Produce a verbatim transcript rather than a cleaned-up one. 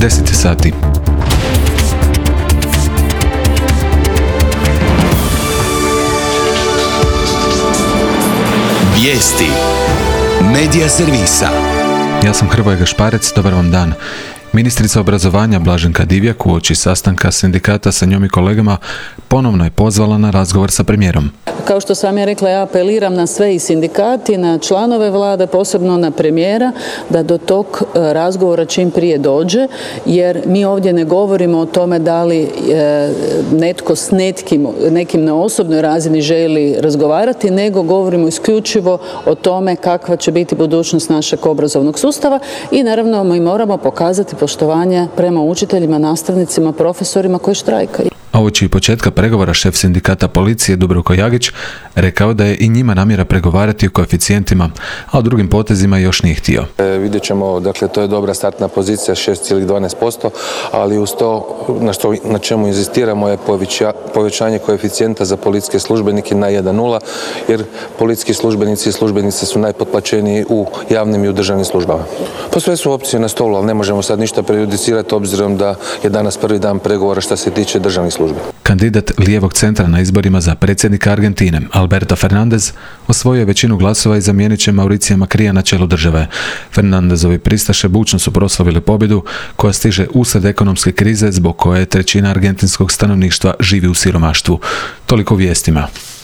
deset sati. Vijesti Medija servisa. Ja sam Hrvoje Gašparec, dobar vam dan. Ministrica obrazovanja Blaženka Divjak uoči sastanka sindikata sa njom i kolegama ponovno je pozvala na razgovor sa premijerom. Kao što sam ja rekla, ja apeliram na sve i sindikati, na članove vlade, posebno na premijera, da do tog razgovora čim prije dođe, jer mi ovdje ne govorimo o tome da li netko s netkim, nekim na osobnoj razini želi razgovarati, nego govorimo isključivo o tome kakva će biti budućnost našeg obrazovnog sustava i naravno mi moramo pokazati poštovanje prema učiteljima, nastavnicima, profesorima koji štrajkaju. A uoči početka pregovora šef sindikata policije Dubravko Jagić rekao da je i njima namjera pregovarati o koeficijentima, a o drugim potezima još nije htio. E, vidjet ćemo, dakle to je dobra startna pozicija šest zarez dvanaest posto, ali uz to na, što, na čemu inzistiramo je poveća, povećanje koeficijenta za policijske službenike na jedan zarez nula, jer policijski službenici i službenice su najpotplaćeniji u javnim i u državnim službama. Pa sve su opcije na stolu, ali ne možemo sad ništa prejudicirati obzirom da je danas prvi dan pregovora što se tiče državnih službi. Kandidat lijevog centra na izborima za predsjednika Argentine, Alberto Fernandez, osvojio je većinu glasova i zamijenit će Mauricija Macria na čelu države. Fernandezovi pristaše bučno su proslavili pobjedu koja stiže usred ekonomske krize zbog koje trećina argentinskog stanovništva živi u siromaštvu. Toliko vijestima.